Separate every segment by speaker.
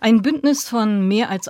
Speaker 1: Ein Bündnis von mehr als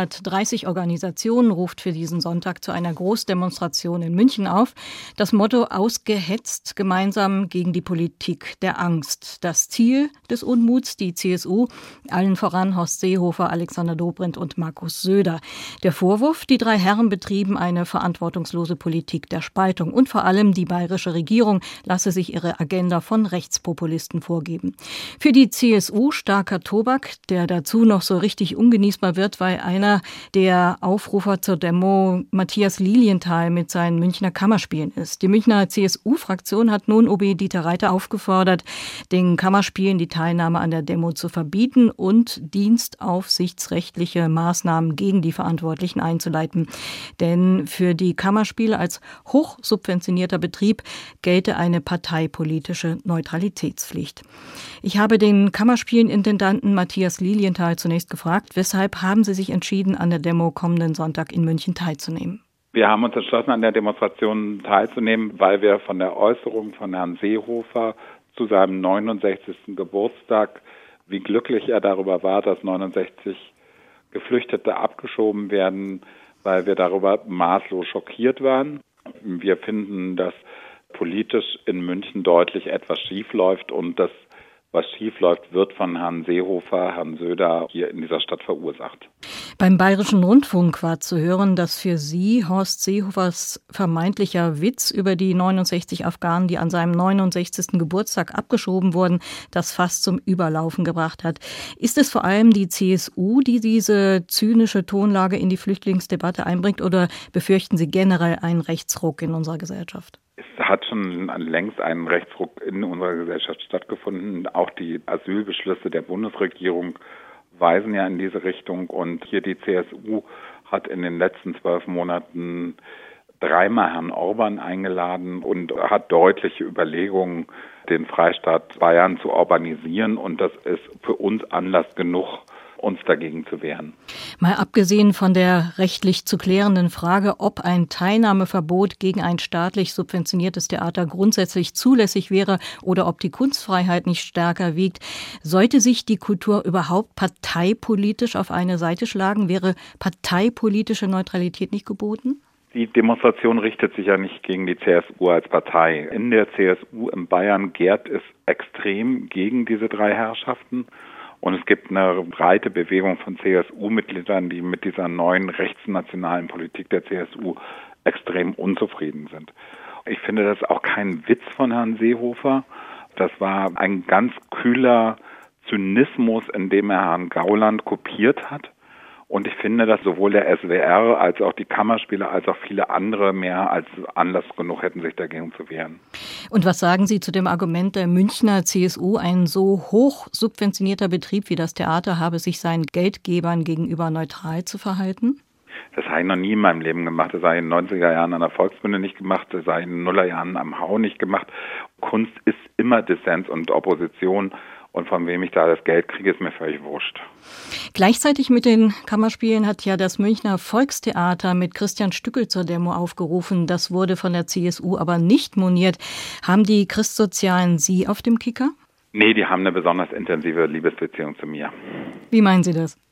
Speaker 1: 130 Organisationen ruft für diesen Sonntag zu einer Großdemonstration in München auf. Das Motto: ausgehetzt, gemeinsam gegen die Politik der Angst. Das Ziel des Unmuts, die CSU, allen voran Horst Seehofer, Alexander Dobrindt und Markus Söder. Der Vorwurf: die drei Herren betrieben eine verantwortungslose Politik der Spaltung. Und vor allem die bayerische Regierung lasse sich ihre Agenda von Rechtspopulisten vorgeben. Für die CSU starker Tobak, der dazu noch so richtig ungenießbar wird, weil einer der Aufrufer zur Demo Matthias Lilienthal mit seinen Münchner Kammerspielen ist. Die Münchner CSU-Fraktion hat nun OB Dieter Reiter aufgefordert, den Kammerspielen die Teilnahme an der Demo zu verbieten und dienstaufsichtsrechtliche Maßnahmen gegen die Verantwortlichen einzuleiten. Denn für die Kammerspiele als hochsubventionierter Betrieb gelte eine parteipolitische Neutralitätspflicht. Ich habe den Kammerspielintendanten Matthias Lilienthal zunächst gefragt, weshalb haben Sie sich entschieden, an der Demo kommenden Sonntag in München teilzunehmen?
Speaker 2: Wir haben uns entschlossen, an der Demonstration teilzunehmen, weil wir von der Äußerung von Herrn Seehofer zu seinem 69. Geburtstag, wie glücklich er darüber war, dass 69 Geflüchtete abgeschoben werden, weil wir darüber maßlos schockiert waren. Wir finden, dass politisch in München deutlich etwas schief läuft und das, was schief läuft, wird von Herrn Seehofer, Herrn Söder hier in dieser Stadt verursacht.
Speaker 1: Beim Bayerischen Rundfunk war zu hören, dass für Sie Horst Seehofers vermeintlicher Witz über die 69 Afghanen, die an seinem 69. Geburtstag abgeschoben wurden, das fast zum Überlaufen gebracht hat. Ist es vor allem die CSU, die diese zynische Tonlage in die Flüchtlingsdebatte einbringt, oder befürchten Sie generell einen Rechtsruck in unserer Gesellschaft?
Speaker 2: Es hat schon längst ein Rechtsruck in unserer Gesellschaft stattgefunden. Auch die Asylbeschlüsse der Bundesregierung weisen ja in diese Richtung. Und hier die CSU hat in den letzten 12 Monaten dreimal Herrn Orban eingeladen und hat deutliche Überlegungen, den Freistaat Bayern zu urbanisieren. Und das ist für uns Anlass genug, uns dagegen zu wehren.
Speaker 1: Mal abgesehen von der rechtlich zu klärenden Frage, ob ein Teilnahmeverbot gegen ein staatlich subventioniertes Theater grundsätzlich zulässig wäre oder ob die Kunstfreiheit nicht stärker wiegt, sollte sich die Kultur überhaupt parteipolitisch auf eine Seite schlagen? Wäre parteipolitische Neutralität nicht geboten?
Speaker 2: Die Demonstration richtet sich ja nicht gegen die CSU als Partei. In der CSU in Bayern gärt es extrem gegen diese drei Herrschaften. Und es gibt eine breite Bewegung von CSU-Mitgliedern, die mit dieser neuen rechtsnationalen Politik der CSU extrem unzufrieden sind. Ich finde das auch kein Witz von Herrn Seehofer. Das war ein ganz kühler Zynismus, in dem er Herrn Gauland kopiert hat. Und ich finde, dass sowohl der SWR als auch die Kammerspiele als auch viele andere mehr als Anlass genug hätten, sich dagegen zu wehren.
Speaker 1: Und was sagen Sie zu dem Argument der Münchner CSU, ein so hoch subventionierter Betrieb wie das Theater habe sich seinen Geldgebern gegenüber neutral zu verhalten?
Speaker 2: Das habe ich noch nie in meinem Leben gemacht. Das habe ich in den 90er Jahren an der Volksbühne nicht gemacht. Das habe ich in den Nullerjahren am Hau nicht gemacht. Kunst ist immer Dissens und Opposition. Und von wem ich da das Geld kriege, ist mir völlig wurscht.
Speaker 1: Gleichzeitig mit den Kammerspielen hat ja das Münchner Volkstheater mit Christian Stückel zur Demo aufgerufen. Das wurde von der CSU aber nicht moniert. Haben die Christsozialen Sie auf dem Kicker?
Speaker 2: Nee, die haben eine besonders intensive Liebesbeziehung zu mir.
Speaker 1: Wie meinen Sie das?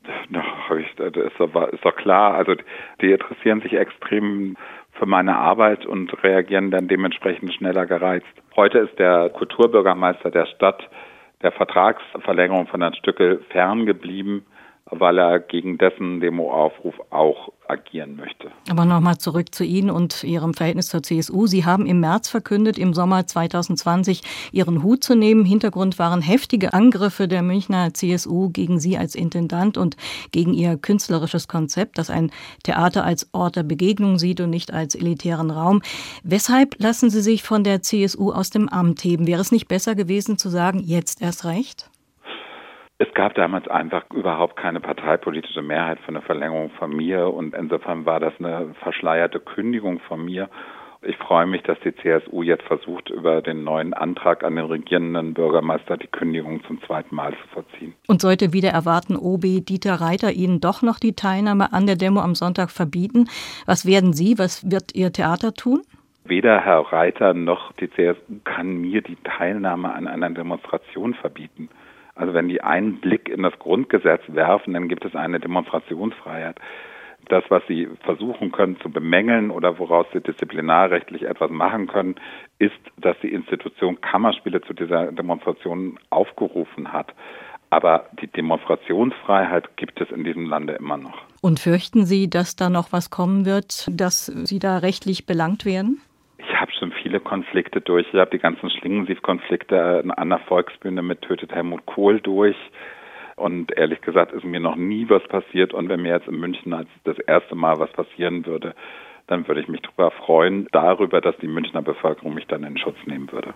Speaker 2: Das ist doch klar. Also die interessieren sich extrem für meine Arbeit und reagieren dann dementsprechend schneller gereizt. Heute ist der Kulturbürgermeister der Stadt der Vertragsverlängerung von Herrn Stückel ferngeblieben, weil er gegen dessen Demoaufruf auch agieren möchte.
Speaker 1: Aber nochmal zurück zu Ihnen und Ihrem Verhältnis zur CSU. Sie haben im März verkündet, im Sommer 2020 Ihren Hut zu nehmen. Hintergrund waren heftige Angriffe der Münchner CSU gegen Sie als Intendant und gegen Ihr künstlerisches Konzept, das ein Theater als Ort der Begegnung sieht und nicht als elitären Raum. Weshalb lassen Sie sich von der CSU aus dem Amt heben? Wäre es nicht besser gewesen zu sagen, jetzt erst recht?
Speaker 2: Es gab damals einfach überhaupt keine parteipolitische Mehrheit für eine Verlängerung von mir und insofern war das eine verschleierte Kündigung von mir. Ich freue mich, dass die CSU jetzt versucht, über den neuen Antrag an den regierenden Bürgermeister die Kündigung zum zweiten Mal zu vollziehen.
Speaker 1: Und sollte wieder erwarten OB Dieter Reiter Ihnen doch noch die Teilnahme an der Demo am Sonntag verbieten? Was werden Sie, was wird Ihr Theater tun?
Speaker 2: Weder Herr Reiter noch die CSU kann mir die Teilnahme an einer Demonstration verbieten. Also wenn die einen Blick in das Grundgesetz werfen, dann gibt es eine Demonstrationsfreiheit. Das, was sie versuchen können zu bemängeln oder woraus sie disziplinarrechtlich etwas machen können, ist, dass die Institution Kammerspiele zu dieser Demonstration aufgerufen hat. Aber die Demonstrationsfreiheit gibt es in diesem Lande immer noch.
Speaker 1: Und fürchten Sie, dass da noch was kommen wird, dass Sie da rechtlich belangt werden?
Speaker 2: Ich habe schon viele Konflikte durch. Ich habe die ganzen Schlingensief-Konflikte an der Volksbühne mit Tötet Helmut Kohl durch. Und ehrlich gesagt ist mir noch nie was passiert. Und wenn mir jetzt in München als das erste Mal was passieren würde, dann würde ich mich darüber freuen, dass die Münchner Bevölkerung mich dann in Schutz nehmen würde.